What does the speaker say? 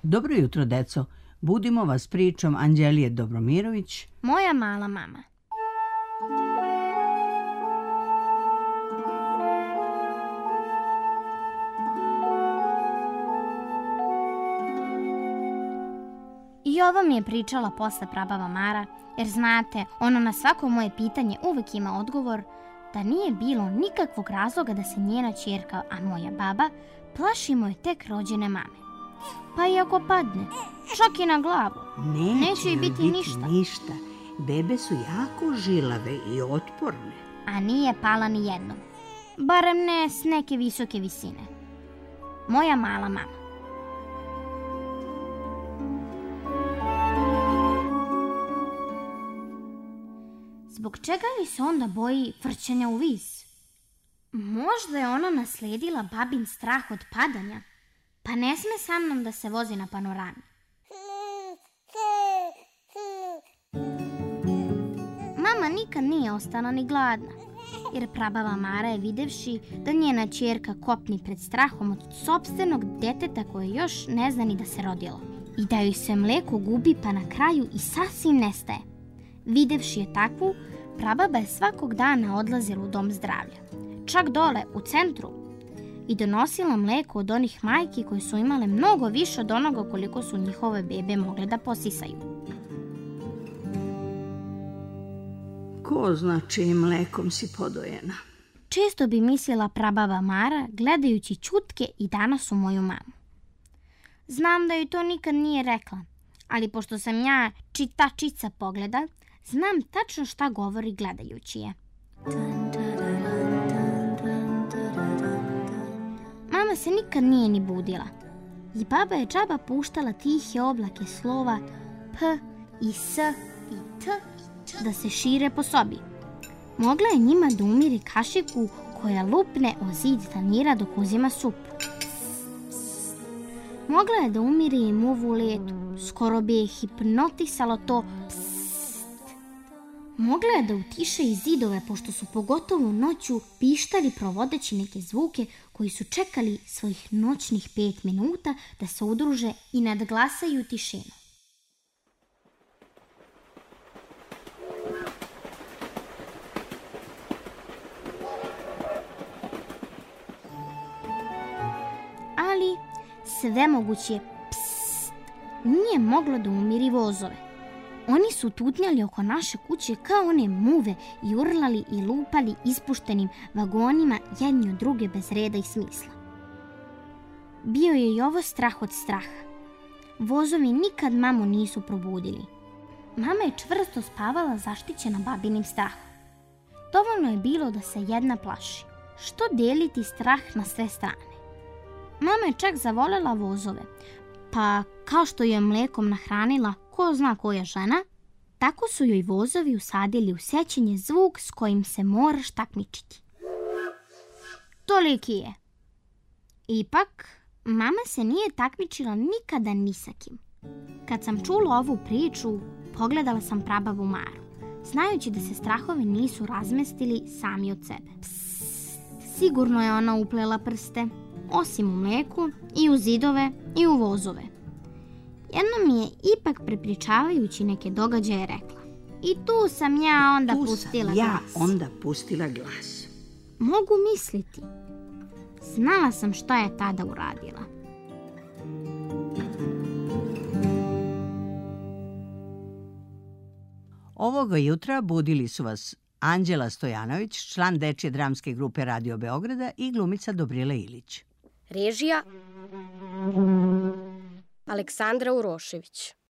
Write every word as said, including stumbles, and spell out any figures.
Dobro jutro, deco. Budimo vas pričom Anđelije Dobromirović. Moja mala mama. I ovo mi je pričala posle prababa Mara, jer znate, ona na svako moje pitanje uvek ima odgovor da nije bilo nikakvog razloga da se njena ćerka, a moja baba, plaši moje tek rođene mame. Pa i ako padne, čak i na glavu, Neće, neće joj biti ništa. ništa. Bebe su jako žilave i otporne. A nije pala ni jednom. Barem ne s neke visoke visine. Moja mala mama. Zbog čega li se onda boji vrćanja u vis? Možda je ona nasledila babin strah od padanja, pa ne sme sa mnom da se vozi na panorami. Mama nikad nije ostala ni gladna, jer prababa Mara je videvši da njena ćerka kopni pred strahom od sopstvenog deteta koje još ne zna ni da se rodilo i da joj se mleko gubi pa na kraju i sasvim nestaje. Videvši je takvu, prababa je svakog dana odlazila u dom zdravlja, čak dole u centru, i donosila mleko od onih majki koje su imale mnogo više od onoga koliko su njihove bebe mogle da posisaju. Ko zna čijim mlekom si podojena? Često bi mislila prababa Mara gledajući ćutke i danas u moju mamu. Znam da joj to nikad nije rekla, ali pošto sam ja čitačica pogleda, znam tačno šta govori gledajući je. Mama se nikad nije ni budila i baba je džaba puštala tihe oblake slova P i S i T da se šire po sobi. Mogla je njima da umiri kašiku koja lupne o zid tanjira dok uzima sup. Mogla je da umiri i muvu u letu, skoro bi je hipnotisalo to psst. Mogla je da utiše i zidove, pošto su pogotovo noću pištali provodeći neke zvuke koji su čekali svojih noćnih pet minuta da se udruže i nadglasaju tišinu. Ali svemoguće psst nije moglo da umiri vozove. Oni su tutnjali oko naše kuće kao one muve i urlali i lupali ispuštenim vagonima jedni od druge bez reda i smisla. Bio je i ovo strah od straha. Vozovi nikad mamu nisu probudili. Mama je čvrsto spavala zaštićena babinim strahom. Dovoljno je bilo da se jedna plaši. Što deliti strah na sve strane? Mama je čak zavolela vozove, pa kao što je mlekom nahranila ko zna koja žena, tako su joj vozovi usadili u sećanje zvuk s kojim se moraš takmičiti. Toliki je. Ipak, mama se nije takmičila nikada ni sa kim. Kad sam čula ovu priču, pogledala sam prababu Maru, znajući da se strahovi nisu razmestili sami od sebe. Psst, sigurno je ona uplela prste, osim u mleku, i u zidove, i u vozove. Jednom mi je ipak prepričavajući neke događaje rekla: i tu sam ja onda tu pustila sam ja glas. onda pustila glas. Mogu misliti. Znala sam šta je tada uradila. Ovoga jutra budili su vas Anđela Stojanović, član dečje dramske grupe Radio Beograda, i glumica Dobrila Ilić. Režija Aleksandra Urošević.